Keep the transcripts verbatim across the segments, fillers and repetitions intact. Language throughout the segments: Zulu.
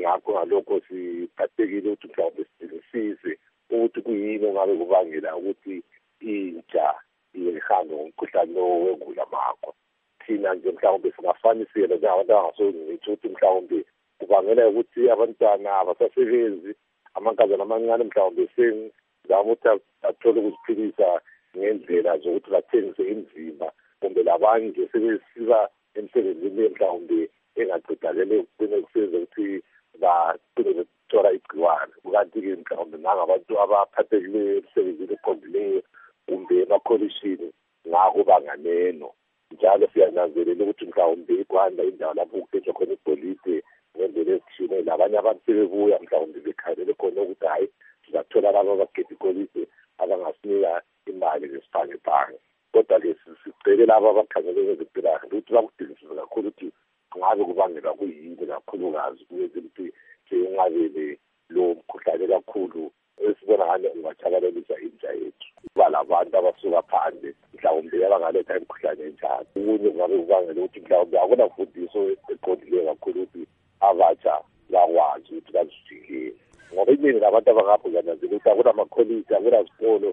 ngakho ngalokho siphathekile ukuthi mhlawumbe sidingisise ukuthi kuyini ongabe kubangela ukuthi intsha ihambe ngomkhuhlane lo wengulamakhwa. Thina nje mhlawumbe singafanisela njengabantu abangasokuthi ukuthi mhlawumbe kubangela ukuthi abantwana abasasebenzi amankazana amancane mhlawumbe sengizama ukuthi athole ukuziphilisa ngendlela zokuthi bathengise imizimba, kumbe labanye nje sebesiba emsebenzini mhlawumbe engaqedakele ukugcina kusenza ukuthi bagcine bethola igciwane. Kanti-ke mhlawumbe nangabantu abaphathekileyo emsebenzini eqondileyo kumbe emakholishini ngako banganeno. Njalo siyananzelela ukuthi mhlawumbe ikwanda indawo lapho kusetshenziswa khona igolide ngendlela ezithile, labanye abantu sebebuya mhlawumbe bekhalele khona ukuthi hayi sizathola laba abageda igolide abangasinika imali ngesibhangebhange. Kodwa-ke sicele laba abakhangele ngezempilakahle ukuthi bakudingisise kakhulu ukuthi ngabe kubangelwa kuyini kakhulukazi ukuze ukuthi siyinqabele lo mkhuhlane kakhulu esibona ngane ungatshabalalisa intsha yethu. Kuba labantu abasuka phandle mhlawumbe abangaletha imikhuhlane enjalo. Okunye kungabe kubangela ukuthi mhlawumbe akunamfundiso eqondileyo kakhulu ukuthi abatsha bakwazi ukuthi bazivikele. Ngoba iningi labantu abangapho zananzela ukuthi akunamakholiji, akunazikolo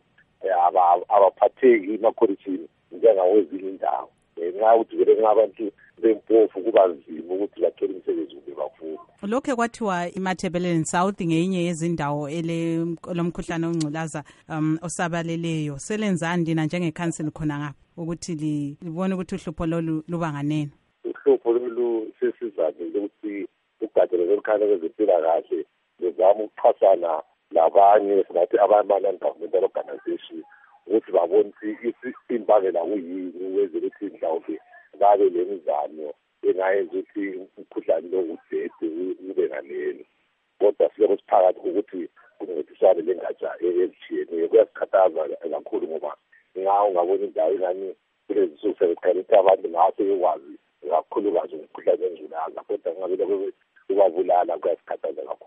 abaphatheki emakholishini njengawezinye indawo. Nxa ukuthi vele ngabantu bempofu kuba nzima ukuthi bathole imisebenzi kumbe bafunde. Lokho kwathiwa iMatabeleland South ngenye yezindawo ele lomkhuhlane ongculaza um osabaleleyo. Selenzani lina njengekhanseli khona ngapha ukuthi libone ukuthi uhlupho lolu luba nganeno? Uhlupho lolu sesizathu ukuthi ugadele lomkhaya wezempilakahle lezama ukuxhasana labanye singathi abama-non-governmental organization ukuthi babone ukuthi imbangela kuyini ukwenzela ukuthi mhlawumbe babe lemizamo engayenza ukuthi umkhuhlane lo udede ube nganeno. Kodwa silokho siphakathi ukuthi kuncediswane lengatsha ezitshiyeneyo. Kuyasikhathaza kakhulu ngoba nxa ungabona indawo ingani kulezi nsuku sebeqala ukuthi abantu ngase bekwazi kakhulukazi umkhuhlane wengculaza, kodwa ngabe lokho kubabulala. Kuyasikhathaza kakhulu.